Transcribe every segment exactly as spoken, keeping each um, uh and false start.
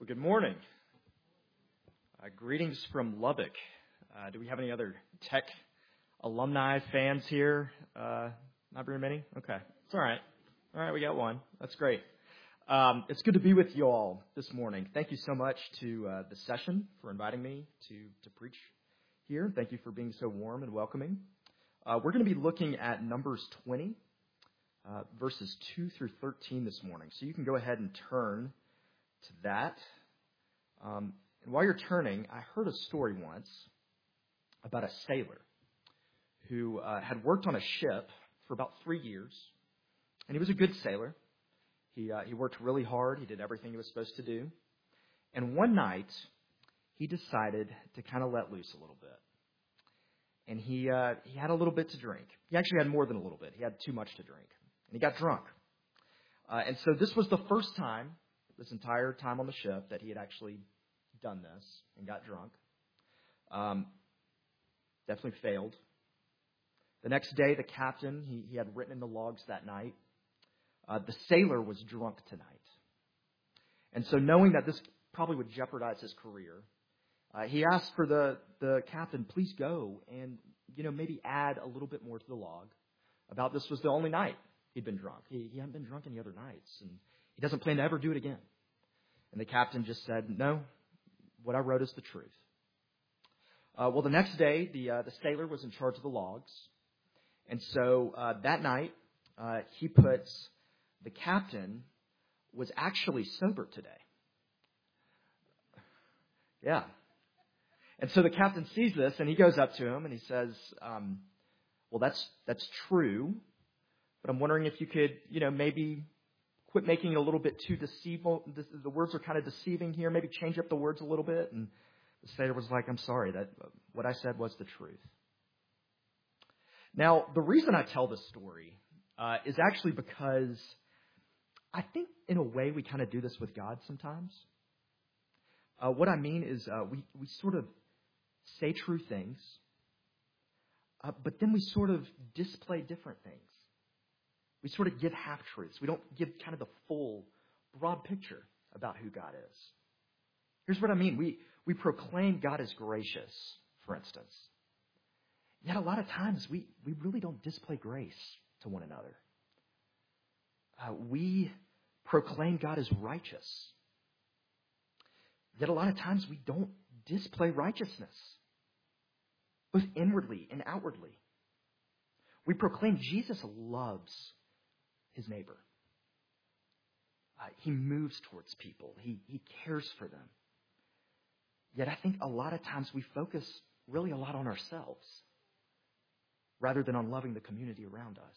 Well, good morning. Uh, greetings from Lubbock. Uh, do we have any other tech alumni fans here? Uh, not very many? Okay. It's all right. All right, we got one. That's great. Um, it's good to be with you all this morning. Thank you so much to uh, the session for inviting me to, to preach here. Thank you for being so warm and welcoming. Uh, we're going to be looking at Numbers twenty, uh, verses two through thirteen this morning. So you can go ahead and turn to that. Um, and while you're turning, I heard a story once about a sailor who uh, had worked on a ship for about three years, and he was a good sailor. He uh, he worked really hard. He did everything he was supposed to do. And one night, he decided to kind of let loose a little bit. And he uh, he had a little bit to drink. He actually had more than a little bit. He had too much to drink. And he got drunk. Uh, and so this was the first time, this entire time on the ship, that he had actually done this and got drunk. Um, definitely failed. The next day, the captain, he, he had written in the logs that night, uh, the sailor was drunk tonight. And so knowing that this probably would jeopardize his career, uh, he asked for the, the captain, please go and, you know, maybe add a little bit more to the log about this was the only night he'd been drunk. He, he hadn't been drunk any other nights, and he doesn't plan to ever do it again. And the captain just said, no, what I wrote is the truth. Uh, well, the next day, the uh, the sailor was in charge of the logs. And so uh, that night, uh, he puts, the captain was actually sober today. Yeah. And so the captain sees this, and he goes up to him, and he says, um, well, that's that's true, but I'm wondering if you could, you know, maybe quit making it a little bit too deceivable. The words are kind of deceiving here. Maybe change up the words a little bit. And the sailor was like, I'm sorry, that what I said was the truth. Now, the reason I tell this story uh, is actually because I think in a way we kind of do this with God sometimes. Uh, what I mean is uh, we, we sort of say true things, uh, but then we sort of display different things. We sort of give half-truths. We don't give kind of the full, broad picture about who God is. Here's what I mean. We, we proclaim God is gracious, for instance. Yet a lot of times we, we really don't display grace to one another. Uh, we proclaim God is righteous. Yet a lot of times we don't display righteousness, both inwardly and outwardly. We proclaim Jesus loves his neighbor. Uh, he moves towards people. He, he cares for them. Yet I think a lot of times we focus really a lot on ourselves rather than on loving the community around us.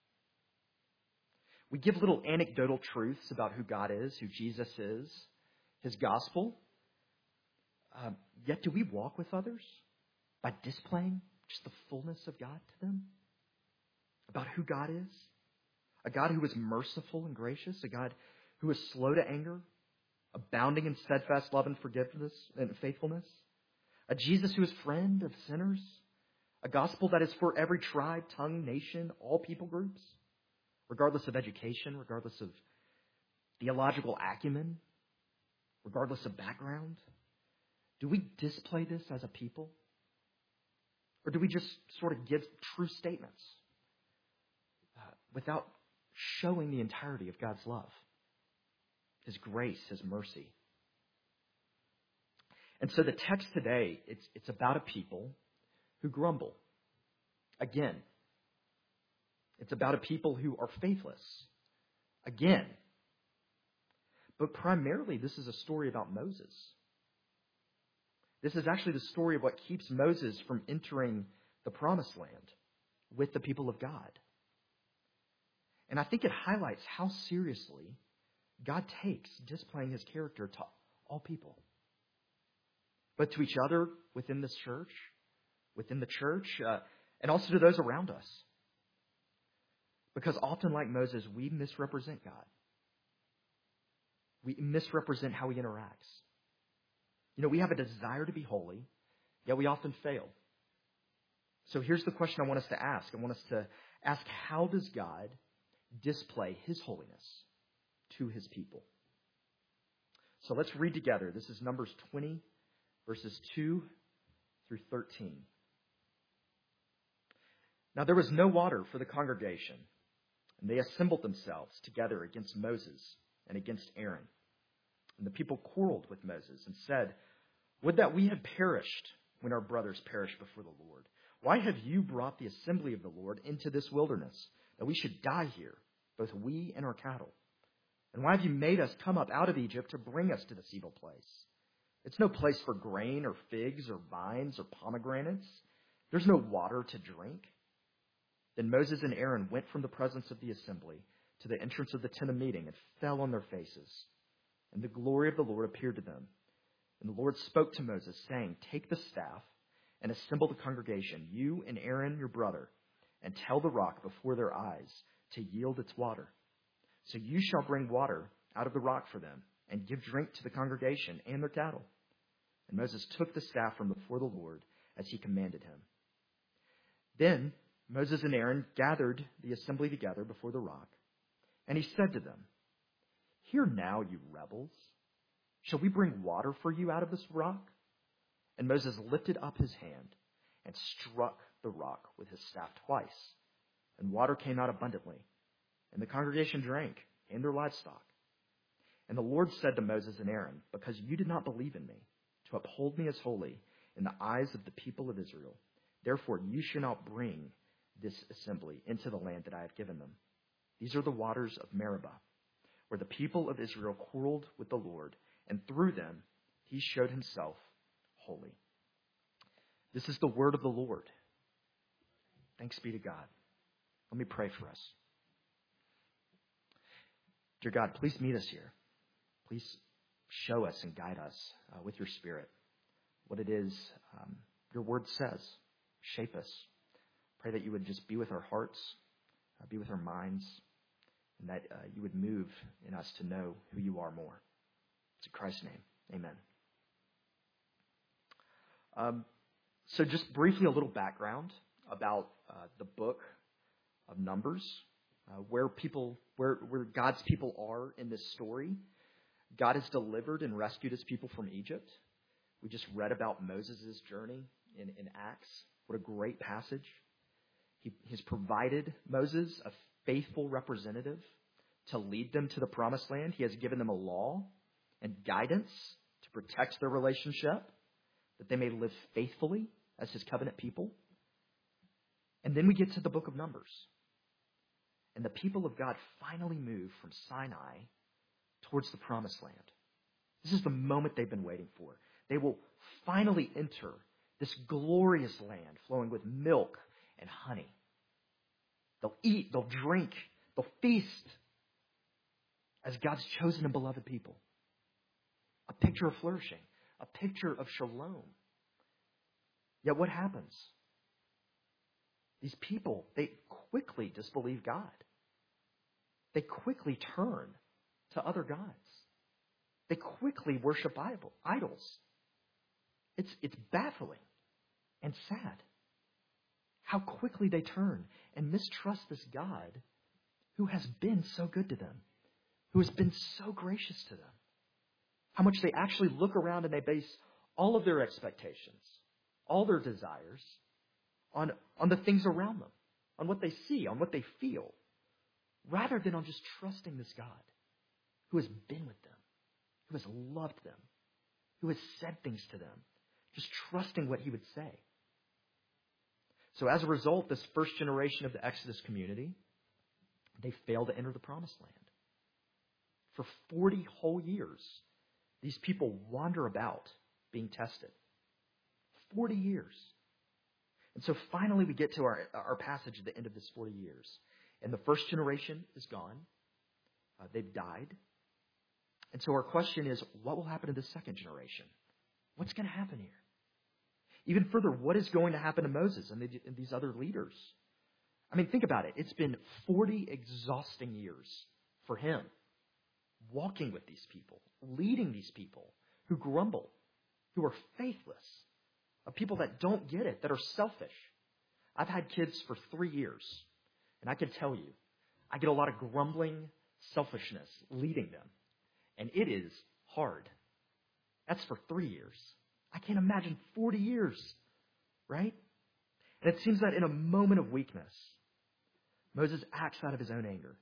We give little anecdotal truths about who God is, who Jesus is, his gospel. Uh, yet do we walk with others by displaying just the fullness of God to them? About who God is? A God who is merciful and gracious, a God who is slow to anger, abounding in steadfast love and forgiveness and faithfulness, a Jesus who is friend of sinners, a gospel that is for every tribe, tongue, nation, all people groups, regardless of education, regardless of theological acumen, regardless of background. Do we display this as a people? Or do we just sort of give true statements uh, without showing the entirety of God's love, his grace, his mercy? And so the text today, it's, it's about a people who grumble. Again, it's about a people who are faithless. Again. But primarily, this is a story about Moses. This is actually the story of what keeps Moses from entering the promised land with the people of God. And I think it highlights how seriously God takes displaying his character to all people. But to each other within this church, within the church, uh, and also to those around us. Because often, like Moses, we misrepresent God. We misrepresent how he interacts. You know, we have a desire to be holy, yet we often fail. So here's the question I want us to ask. I want us to ask, how does God display his holiness to his people? So let's read together. This is Numbers twenty, verses two through thirteen. Now there was no water for the congregation, and they assembled themselves together against Moses and against Aaron. And the people quarreled with Moses and said, "Would that we had perished when our brothers perished before the Lord. Why have you brought the assembly of the Lord into this wilderness, that we should die here, both we and our cattle? And why have you made us come up out of Egypt to bring us to this evil place? It's no place for grain or figs or vines or pomegranates. There's no water to drink." Then Moses and Aaron went from the presence of the assembly to the entrance of the tent of meeting and fell on their faces. And the glory of the Lord appeared to them. And the Lord spoke to Moses, saying, "Take the staff and assemble the congregation, you and Aaron your brother, and tell the rock before their eyes to yield its water. So you shall bring water out of the rock for them, and give drink to the congregation and their cattle." And Moses took the staff from before the Lord as he commanded him. Then Moses and Aaron gathered the assembly together before the rock, and he said to them, "Hear now, you rebels. Shall we bring water for you out of this rock?" And Moses lifted up his hand and struck the rock with his staff twice, and water came out abundantly, and the congregation drank, and their livestock. And the Lord said to Moses and Aaron, "Because you did not believe in me, to uphold me as holy in the eyes of the people of Israel, therefore you shall not bring this assembly into the land that I have given them. These are the waters of Meribah, where the people of Israel quarreled with the Lord, and through them he showed himself holy." This is the word of the Lord. Thanks be to God. Let me pray for us. Dear God, please meet us here. Please show us and guide us uh, with your Spirit what it is um, your word says. Shape us. Pray that you would just be with our hearts, uh, be with our minds, and that uh, you would move in us to know who you are more. It's in Christ's name. Amen. Um, so just briefly, a little background about uh, the book of Numbers, uh, where people, where, where God's people are in this story. God has delivered and rescued his people from Egypt. We just read about Moses' journey in, in Acts. What a great passage. He has provided Moses a faithful representative to lead them to the promised land. He has given them a law and guidance to protect their relationship, that they may live faithfully as his covenant people. And then we get to the book of Numbers. And the people of God finally move from Sinai towards the promised land. This is the moment they've been waiting for. They will finally enter this glorious land flowing with milk and honey. They'll eat, they'll drink, they'll feast as God's chosen and beloved people. A picture of flourishing, a picture of shalom. Yet what happens? These people, they quickly disbelieve God. They quickly turn to other gods. They quickly worship idols. It's, it's baffling and sad how quickly they turn and mistrust this God who has been so good to them, who has been so gracious to them. How much they actually look around and they base all of their expectations, all their desires on, on the things around them, on what they see, on what they feel, rather than on just trusting this God who has been with them, who has loved them, who has said things to them, just trusting what he would say. So as a result, this first generation of the Exodus community, they fail to enter the promised land. For forty whole years, these people wander about being tested. forty years. And so finally we get to our, our passage at the end of this forty years. And the first generation is gone. Uh, they've died. And so our question is, what will happen to the second generation? What's going to happen here? Even further, what is going to happen to Moses and, the, and these other leaders? I mean, think about it. It's been forty exhausting years for him, walking with these people, leading these people who grumble, who are faithless, of people that don't get it, that are selfish. I've had kids for three years, and I can tell you, I get a lot of grumbling selfishness leading them. And it is hard That's for three years. I can't imagine forty years, right? And it seems that in a moment of weakness, Moses acts out of his own anger.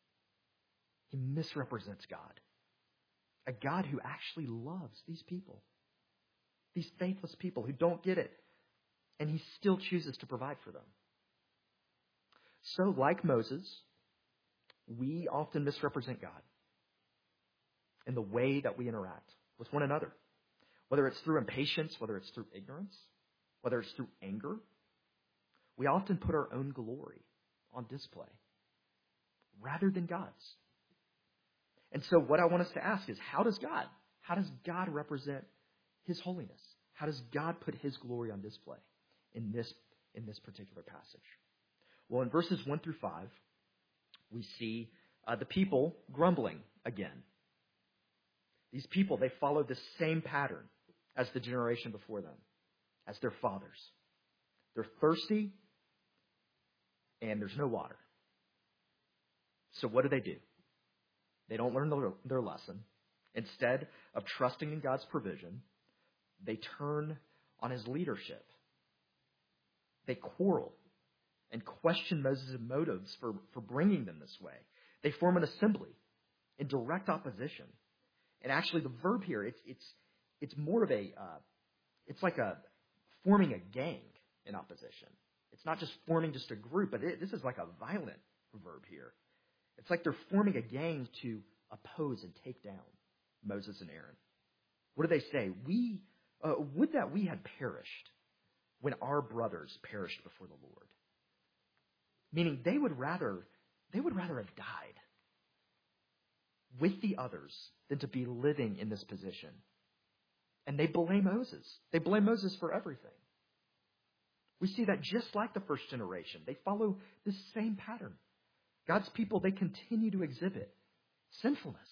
He misrepresents God, a God who actually loves these people, these faithless people who don't get it, and he still chooses to provide for them. So, like Moses, we often misrepresent God in the way that we interact with one another, whether it's through impatience, whether it's through ignorance, whether it's through anger. We often put our own glory on display rather than God's. And so what I want us to ask is, how does God, how does God represent his holiness? How does God put his glory on display in this, in this particular passage? Well, in verses one through five, we see uh, the people grumbling again. These people, they follow the same pattern as the generation before them, as their fathers. They're thirsty, and there's no water. So what do they do? They don't learn their, their lesson. Instead of trusting in God's provision, they turn on his leadership. They quarrel and question Moses' motives for, for bringing them this way. They form an assembly in direct opposition. And actually, the verb here, it's it's it's more of a, uh, it's like a forming a gang in opposition. It's not just forming just a group, but it, this is like a violent verb here. It's like they're forming a gang to oppose and take down Moses and Aaron. What do they say? We uh, would that we had perished when our brothers perished before the Lord. Meaning they would rather they would rather have died with the others than to be living in this position. And they blame Moses. They blame Moses for everything. We see that just like the first generation, they follow this same pattern. God's people, they continue to exhibit sinfulness.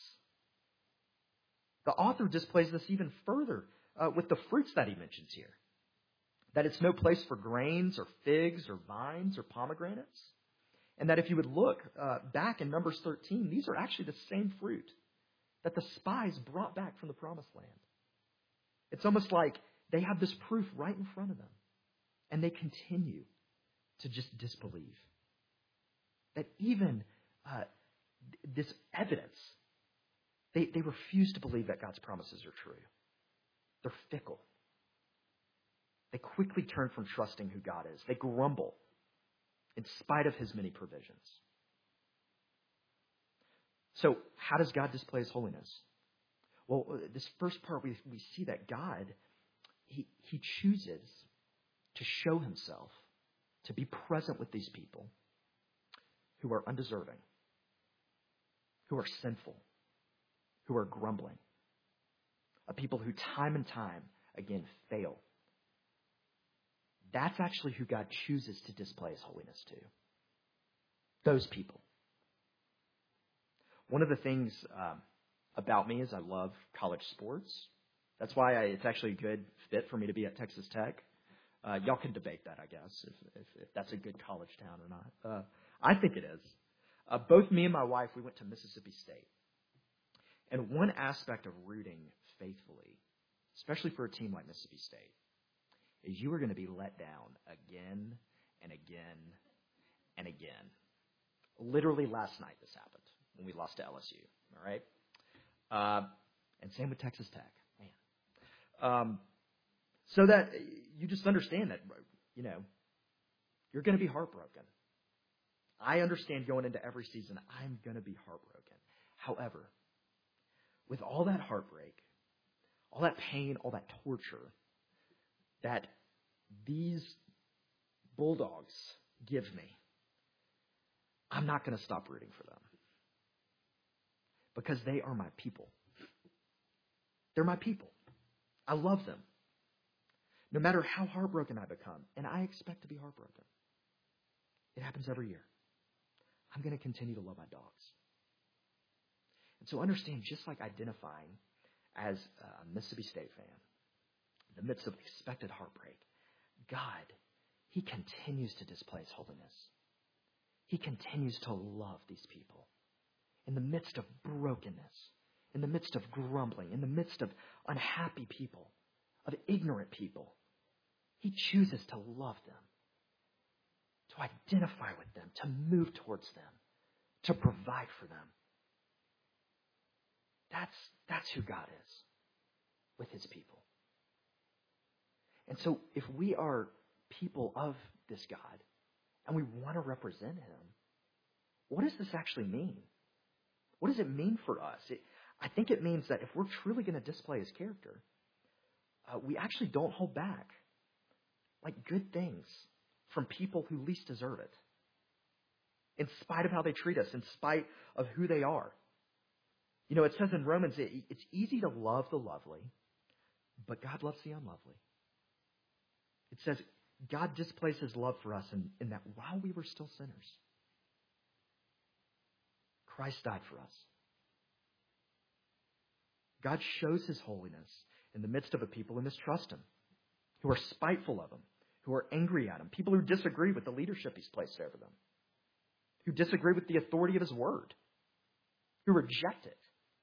The author displays this even further uh, with the fruits that he mentions here. That it's no place for grains or figs or vines or pomegranates. And that if you would look uh, back in Numbers thirteen, these are actually the same fruit that the spies brought back from the promised land. It's almost like they have this proof right in front of them. And they continue to just disbelieve. That even uh, this evidence, they, they refuse to believe that God's promises are true. They're fickle. They quickly turn from trusting who God is. They grumble in spite of his many provisions. So how does God display his holiness? Well, this first part, we, we see that God, he, he chooses to show himself, to be present with these people who are undeserving, who are sinful, who are grumbling, a people who time and time again fail. That's actually who God chooses to display his holiness to. Those people. One of the things um, about me is I love college sports. That's why I, it's actually a good fit for me to be at Texas Tech. Uh, y'all can debate that, I guess, if, if, if that's a good college town or not. Uh, I think it is. Uh, both me and my wife, we went to Mississippi State. And one aspect of rooting faithfully, especially for a team like Mississippi State, is you are going to be let down again and again and again. Literally last night this happened when we lost to L S U, all right? Uh, and same with Texas Tech, man. Um, so that you just understand that, you know, you're going to be heartbroken. I understand going into every season, I'm going to be heartbroken. However, with all that heartbreak, all that pain, all that torture that these Bulldogs give me, I'm not going to stop rooting for them. Because they are my people. They're my people. I love them. No matter how heartbroken I become, and I expect to be heartbroken. It happens every year. I'm going to continue to love my dogs. And so understand, just like identifying as a Mississippi State fan, in the midst of expected heartbreak, God, he continues to display his holiness. He continues to love these people. In the midst of brokenness, in the midst of grumbling, in the midst of unhappy people, of ignorant people. He chooses to love them, to identify with them, to move towards them, to provide for them. That's, that's who God is with his people. And so if we are people of this God and we want to represent him, what does this actually mean? What does it mean for us? It, I think it means that if we're truly going to display his character, uh, we actually don't hold back like good things from people who least deserve it, in spite of how they treat us, in spite of who they are. You know, it says in Romans, it, it's easy to love the lovely, but God loves the unlovely. It says God displays his love for us in, in that while we were still sinners, Christ died for us. God shows his holiness in the midst of a people who mistrust him, who are spiteful of him, who are angry at him, people who disagree with the leadership he's placed over them, who disagree with the authority of his word, who reject it.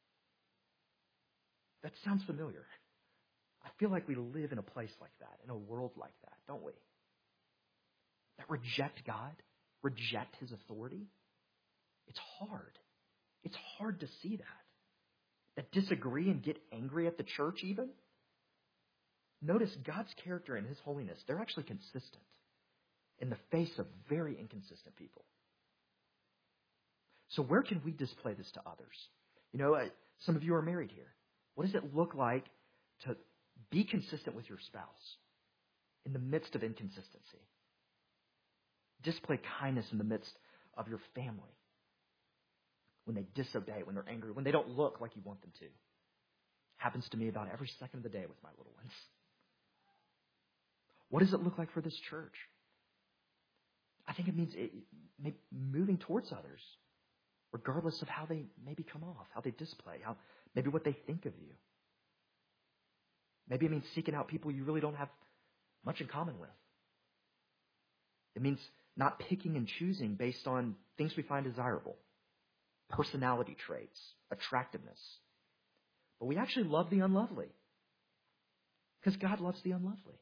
That sounds familiar. I feel like we live in a place like that, in a world like that, don't we? That reject God, reject his authority. It's hard. It's hard to see that. That disagree and get angry at the church even. Notice God's character and his holiness, they're actually consistent in the face of very inconsistent people. So where can we display this to others? You know, uh, some of you are married here. What does it look like to be consistent with your spouse in the midst of inconsistency? Display kindness in the midst of your family when they disobey, when they're angry, when they don't look like you want them to. Happens to me about every second of the day with my little ones. What does it look like for this church? I think it means it, moving towards others, regardless of how they maybe come off, how they display, how maybe what they think of you. Maybe it means seeking out people you really don't have much in common with. It means not picking and choosing based on things we find desirable, personality traits, attractiveness. But we actually love the unlovely because God loves the unlovely.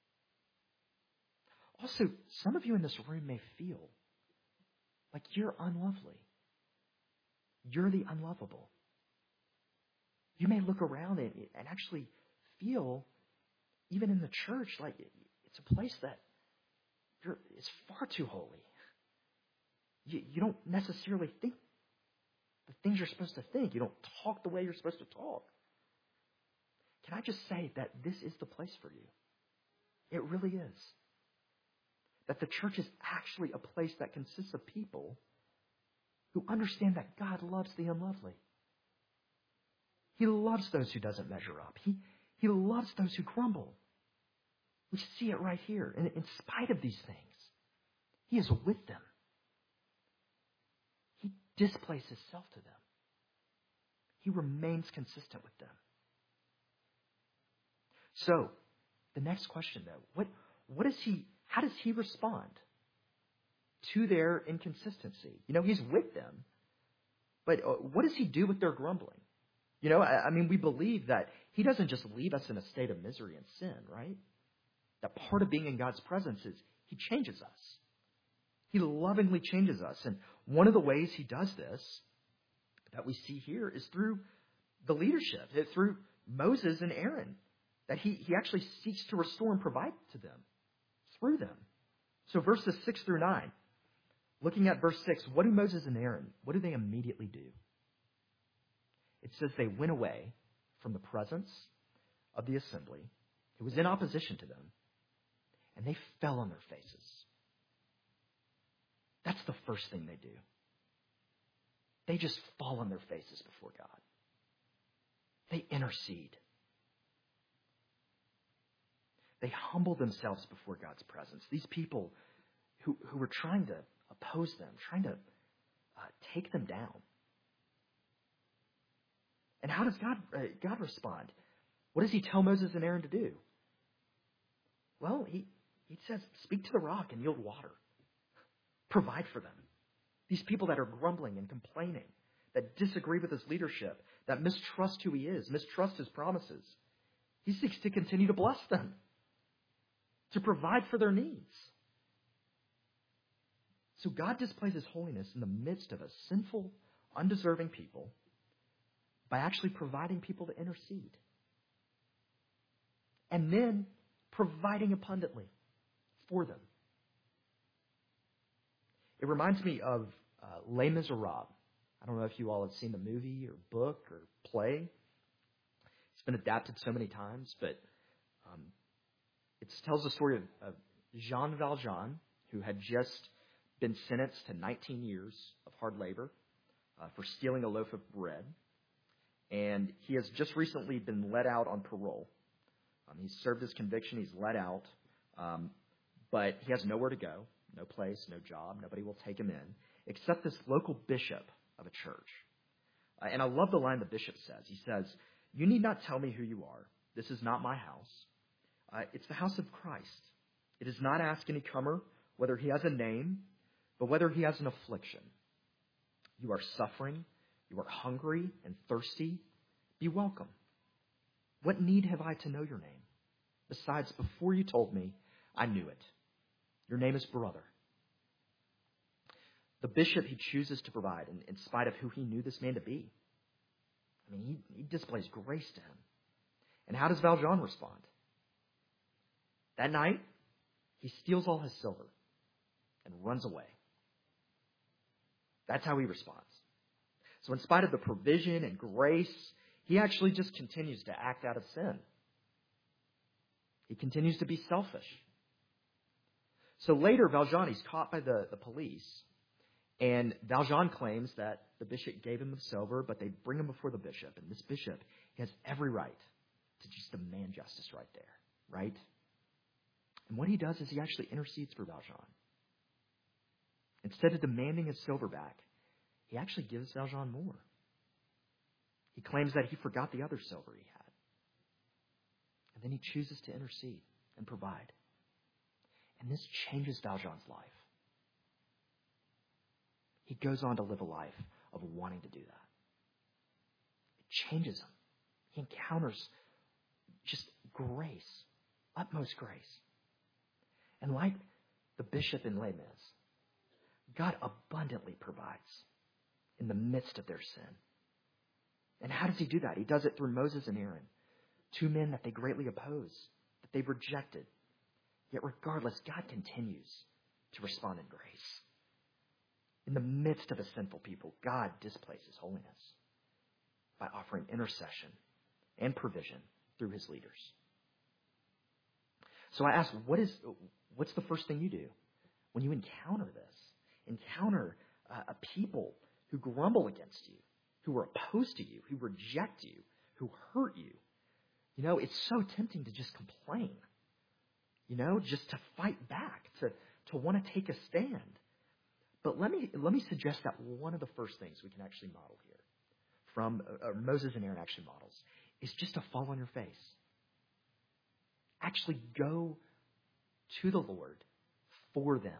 Also, some of you in this room may feel like you're unlovely. You're the unlovable. You may look around and, and actually feel, even in the church, like it's a place that you're, it's far too holy. You, you don't necessarily think the things you're supposed to think. You don't talk the way you're supposed to talk. Can I just say that this is the place for you? It really is. That the church is actually a place that consists of people who understand that God loves the unlovely. He loves those who doesn't measure up. He, he loves those who grumble. We see it right here. And in spite of these things, he is with them. He displays himself to them. He remains consistent with them. So, the next question though, what, what is he, how does he respond to their inconsistency? You know, he's with them, but what does he do with their grumbling? You know, I, I mean, we believe that he doesn't just leave us in a state of misery and sin, right? That part of being in God's presence is he changes us. He lovingly changes us. And one of the ways he does this that we see here is through the leadership, through Moses and Aaron, that he, he actually seeks to restore and provide to them through them. So verses six through nine, looking at verse six, what do Moses and Aaron, what do they immediately do? It says they went away from the presence of the assembly, who was in opposition to them, and they fell on their faces. That's the first thing they do. They just fall on their faces before God. They intercede. They humble themselves before God's presence. These people who, who were trying to oppose them, trying to uh, take them down. And how does God, uh, God respond? What does he tell Moses and Aaron to do? Well, he, he says, speak to the rock and yield water. Provide for them. These people that are grumbling and complaining, that disagree with his leadership, that mistrust who he is, mistrust his promises. He seeks to continue to bless them, to provide for their needs. So God displays his holiness in the midst of a sinful, undeserving people by actually providing people to intercede. And then providing abundantly for them. It reminds me of uh, Les Miserables. I don't know if you all have seen the movie or book or play. It's been adapted so many times, but um, it tells the story of, of Jean Valjean, who had just been sentenced to nineteen years of hard labor uh, for stealing a loaf of bread. And he has just recently been let out on parole. Um, he's served his conviction. He's let out. Um, but he has nowhere to go, no place, no job. Nobody will take him in, except this local bishop of a church. Uh, and I love the line the bishop says. He says, "You need not tell me who you are. This is not my house. Uh, it's the house of Christ. It does not ask any comer whether he has a name, but whether he has an affliction. You are suffering. You are hungry and thirsty. Be welcome. What need have I to know your name? Besides, before you told me, I knew it. Your name is brother." The bishop he chooses to provide in, in spite of who he knew this man to be. I mean, he, he displays grace to him. And how does Valjean respond? That night, he steals all his silver and runs away. That's how he responds. So in spite of the provision and grace, he actually just continues to act out of sin. He continues to be selfish. So later, Valjean, he's caught by the, the police, and Valjean claims that the bishop gave him the silver, but they bring him before the bishop, and this bishop, he has every right to just demand justice right there, right? And what he does is he actually intercedes for Valjean. Instead of demanding his silver back, he actually gives Valjean more. He claims that he forgot the other silver he had. And then he chooses to intercede and provide. And this changes Valjean's life. He goes on to live a life of wanting to do that. It changes him. He encounters just grace, utmost grace. And like the bishop in Les Mis, God abundantly provides in the midst of their sin. And how does he do that? He does it through Moses and Aaron, two men that they greatly oppose, that they've rejected. Yet regardless, God continues to respond in grace. In the midst of a sinful people, God displays his holiness by offering intercession and provision through his leaders. So I ask, what is, what's the first thing you do when you encounter this? Encounter uh, a people who grumble against you, who are opposed to you, who reject you, who hurt you. You know, it's so tempting to just complain, you know, just to fight back, to, to want to take a stand. But let me let me suggest that one of the first things we can actually model here from uh, Moses and Aaron actually models is just to fall on your face. Actually go to the Lord for them.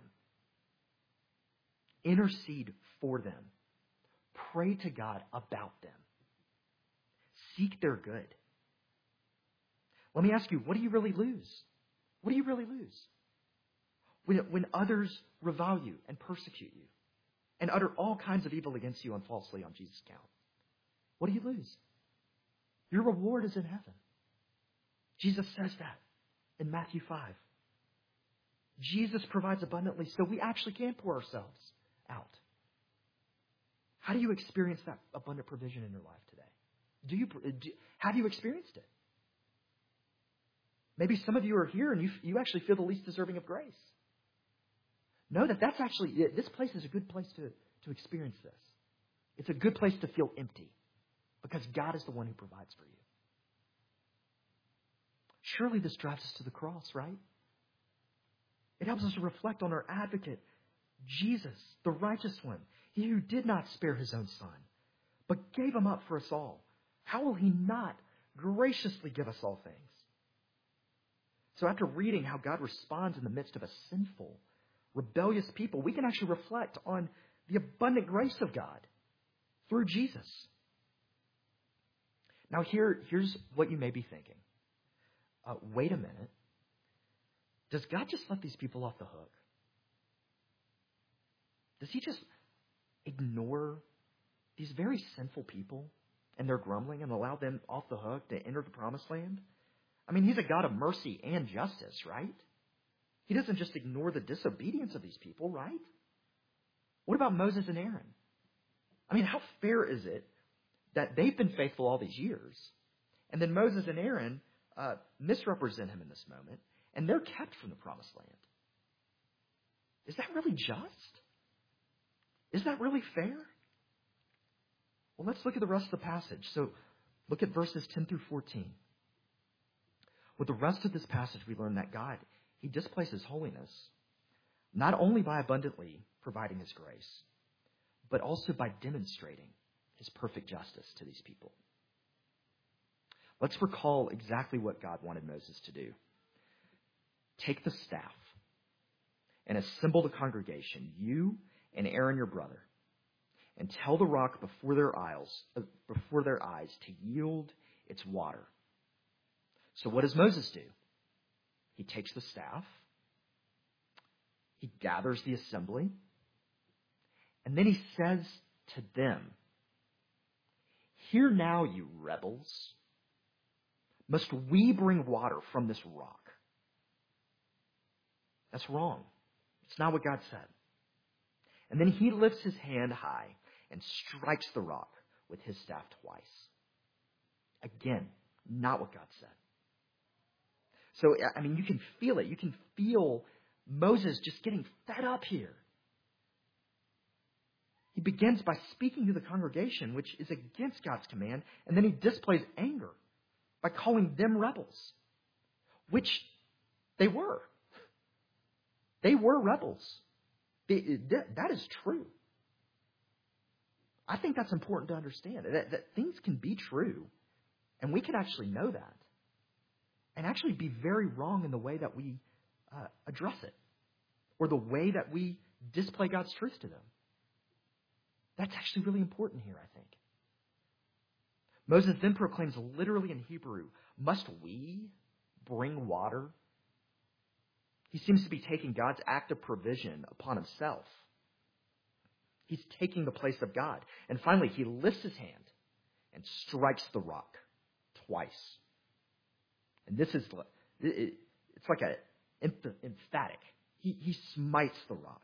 Intercede for them. Pray to God about them. Seek their good. Let me ask you, what do you really lose? What do you really lose? When, when others revile you and persecute you and utter all kinds of evil against you and falsely on Jesus' account, what do you lose? Your reward is in heaven. Jesus says that in Matthew five. Jesus provides abundantly so we actually can pour ourselves out. How do you experience that abundant provision in your life today? Do you do, have you experienced it? Maybe some of you are here and you you actually feel the least deserving of grace. Know that that's actually, this place is a good place to, to experience this. It's a good place to feel empty because God is the one who provides for you. Surely this drives us to the cross, right? It helps us to reflect on our advocate, Jesus, the righteous one. He who did not spare his own son, but gave him up for us all. How will he not graciously give us all things? So after reading how God responds in the midst of a sinful, rebellious people, we can actually reflect on the abundant grace of God through Jesus. Now here, here's what you may be thinking. Uh, wait a minute. Does God just let these people off the hook? Does he just ignore these very sinful people and their grumbling and allow them off the hook to enter the promised land? I mean, he's a God of mercy and justice, right? He doesn't just ignore the disobedience of these people, right? What about Moses and Aaron? I mean, how fair is it that they've been faithful all these years, and then Moses and Aaron uh, misrepresent him in this moment, and they're kept from the promised land? Is that really just? Is that really fair? Well, let's look at the rest of the passage. So look at verses ten through fourteen. With the rest of this passage, we learn that God, he displays his holiness, not only by abundantly providing his grace, but also by demonstrating his perfect justice to these people. Let's recall exactly what God wanted Moses to do. Take the staff and assemble the congregation, you and Aaron your brother, and tell the rock before their eyes, uh, before their eyes to yield its water. So what does Moses do? He takes the staff, he gathers the assembly, and then he says to them, "Hear now, you rebels, must we bring water from this rock?" That's wrong. It's not what God said. And then he lifts his hand high and strikes the rock with his staff twice. Again, not what God said. So, I mean, you can feel it. You can feel Moses just getting fed up here. He begins by speaking to the congregation, which is against God's command, and then he displays anger by calling them rebels, which they were. They were rebels. That is true. I think that's important to understand, that, that things can be true, and we can actually know that, and actually be very wrong in the way that we uh, address it, or the way that we display God's truth to them. That's actually really important here, I think. Moses then proclaims literally in Hebrew, "Must we bring water?" He seems to be taking God's act of provision upon himself. He's taking the place of God. And finally, he lifts his hand and strikes the rock twice. And this is, it's like a emphatic. He, he smites the rock.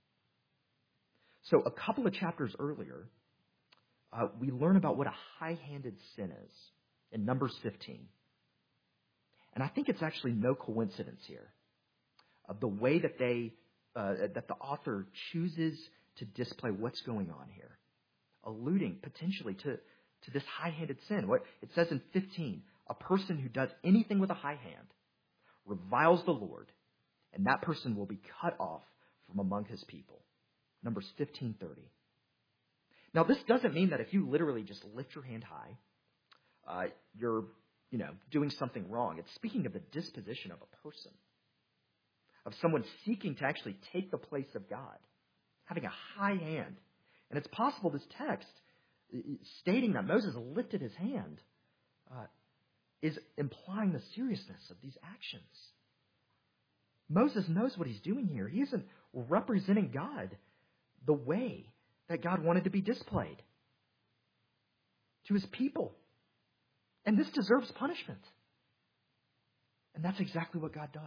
So a couple of chapters earlier, uh, we learn about what a high-handed sin is in Numbers fifteen. And I think it's actually no coincidence here of the way that they, uh, that the author chooses to display what's going on here, alluding potentially to, to this high-handed sin. What it says in fifteen, a person who does anything with a high hand reviles the Lord, and that person will be cut off from among his people. Numbers fifteen thirty. Now, this doesn't mean that if you literally just lift your hand high, uh, you're, you know, doing something wrong. It's speaking of the disposition of a person, of someone seeking to actually take the place of God, having a high hand. And it's possible this text, stating that Moses lifted his hand, uh, is implying the seriousness of these actions. Moses knows what he's doing here. He isn't representing God the way that God wanted to be displayed to his people. And this deserves punishment. And that's exactly what God does.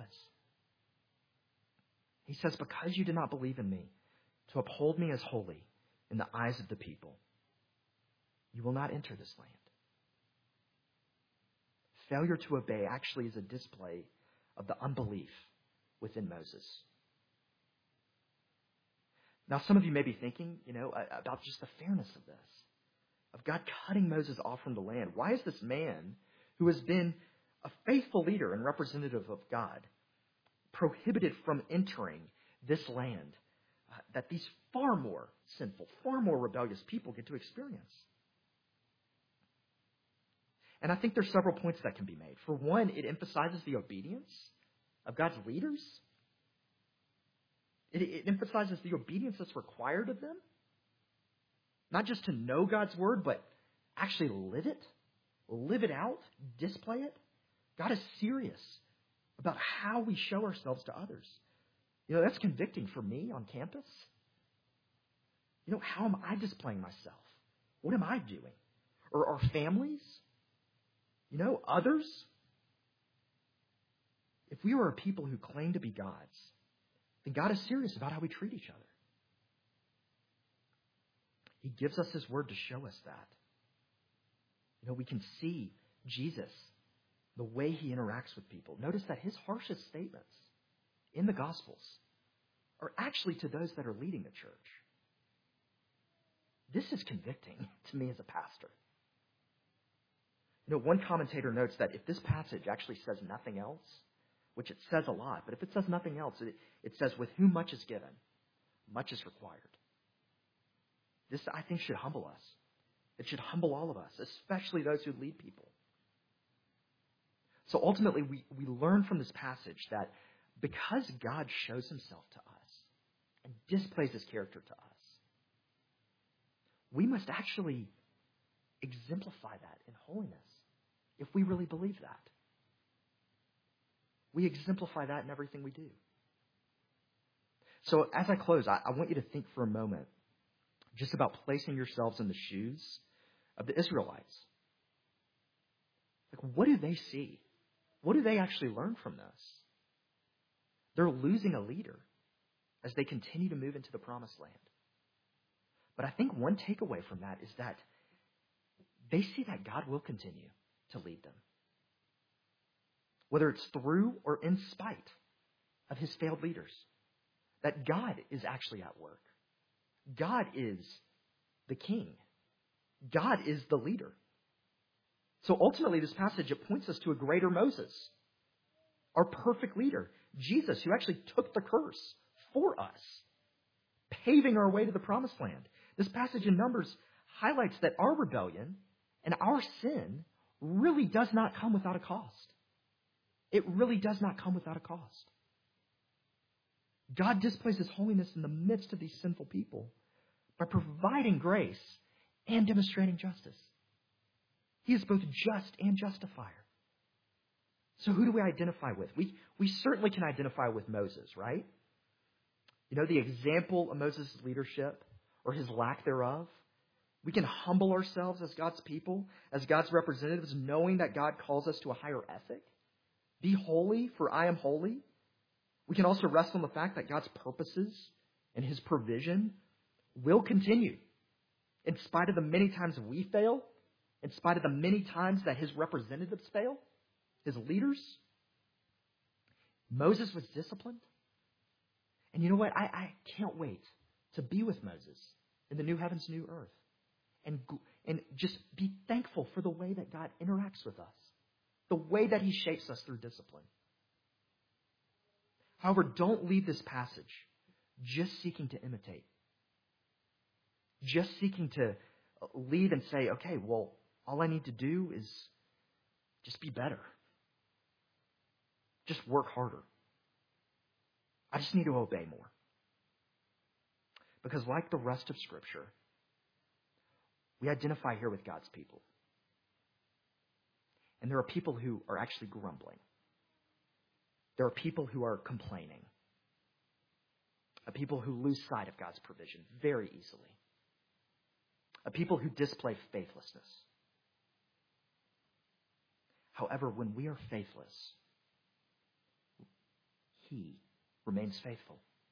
He says, "Because you did not believe in me to uphold me as holy in the eyes of the people, you will not enter this land." Failure to obey actually is a display of the unbelief within Moses. Now, some of you may be thinking, you know, about just the fairness of this, of God cutting Moses off from the land. Why is this man, who has been a faithful leader and representative of God, prohibited from entering this land uh, that these far more sinful, far more rebellious people get to experience? And I think there's several points that can be made. For one, it emphasizes the obedience of God's leaders. It, it emphasizes the obedience that's required of them. Not just to know God's word, but actually live it, live it out, display it. God is serious about how we show ourselves to others. You know, that's convicting for me on campus. You know, how am I displaying myself? What am I doing? Or our families? You know, others? If we are a people who claim to be God's, then God is serious about how we treat each other. He gives us his word to show us that. You know, we can see Jesus, the way he interacts with people. Notice that his harshest statements in the Gospels are actually to those that are leading the church. This is convicting to me as a pastor. You know, one commentator notes that if this passage actually says nothing else, which it says a lot, but if it says nothing else, it, it says, with whom much is given, much is required. This, I think, should humble us. It should humble all of us, especially those who lead people. So ultimately, we, we learn from this passage that because God shows himself to us and displays his character to us, we must actually exemplify that in holiness if we really believe that. We exemplify that in everything we do. So as I close, I, I want you to think for a moment just about placing yourselves in the shoes of the Israelites. Like, what do they see? What do they actually learn from this? They're losing a leader as they continue to move into the promised land. But I think one takeaway from that is that they see that God will continue to lead them. Whether it's through or in spite of his failed leaders. That God is actually at work. God is the king. God is the leader. So ultimately, this passage, it points us to a greater Moses, our perfect leader, Jesus, who actually took the curse for us, paving our way to the promised land. This passage in Numbers highlights that our rebellion and our sin really does not come without a cost. It really does not come without a cost. God displays his holiness in the midst of these sinful people by providing grace and demonstrating justice. He is both just and justifier. So who do we identify with? We, we certainly can identify with Moses, right? You know, the example of Moses' leadership or his lack thereof. We can humble ourselves as God's people, as God's representatives, knowing that God calls us to a higher ethic. Be holy, for I am holy. We can also rest on the fact that God's purposes and his provision will continue. In spite of the many times we fail, in spite of the many times that his representatives fail, his leaders, Moses was disciplined. And you know what? I, I can't wait to be with Moses in the new heavens, new earth. And, and just be thankful for the way that God interacts with us. The way that he shapes us through discipline. However, don't leave this passage just seeking to imitate. Just seeking to leave and say, okay, well, all I need to do is just be better. Just work harder. I just need to obey more. Because like the rest of Scripture, we identify here with God's people. And there are people who are actually grumbling. There are people who are complaining. A people who lose sight of God's provision very easily. A people who display faithlessness. However, when we are faithless, he remains faithful.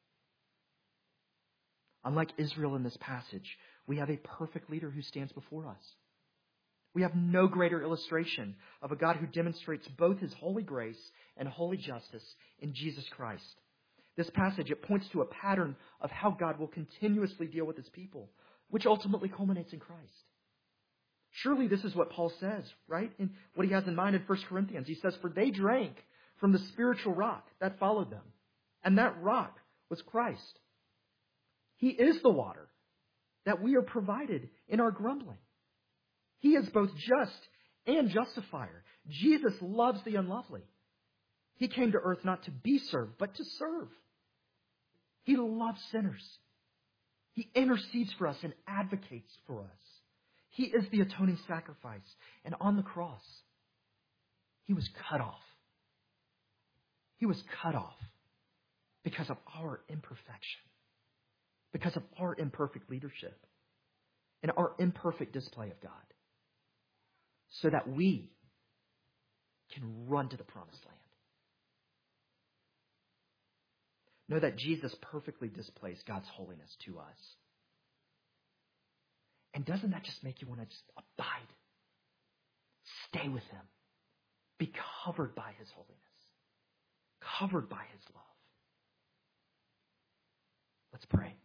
Unlike Israel in this passage, we have a perfect leader who stands before us. We have no greater illustration of a God who demonstrates both his holy grace and holy justice in Jesus Christ. This passage, it points to a pattern of how God will continuously deal with his people, which ultimately culminates in Christ. Surely this is what Paul says, right? In what he has in mind in First Corinthians. He says, for they drank from the spiritual rock that followed them, and that rock was Christ. He is the water that we are provided in our grumbling. He is both just and justifier. Jesus loves the unlovely. He came to earth not to be served, but to serve. He loves sinners. He intercedes for us and advocates for us. He is the atoning sacrifice. And on the cross, he was cut off. He was cut off because of our imperfection, because of our imperfect leadership, and our imperfect display of God, so that we can run to the promised land. Know that Jesus perfectly displays God's holiness to us. And doesn't that just make you want to just abide? Stay with him. Be covered by his holiness. Covered by his love. Let's pray.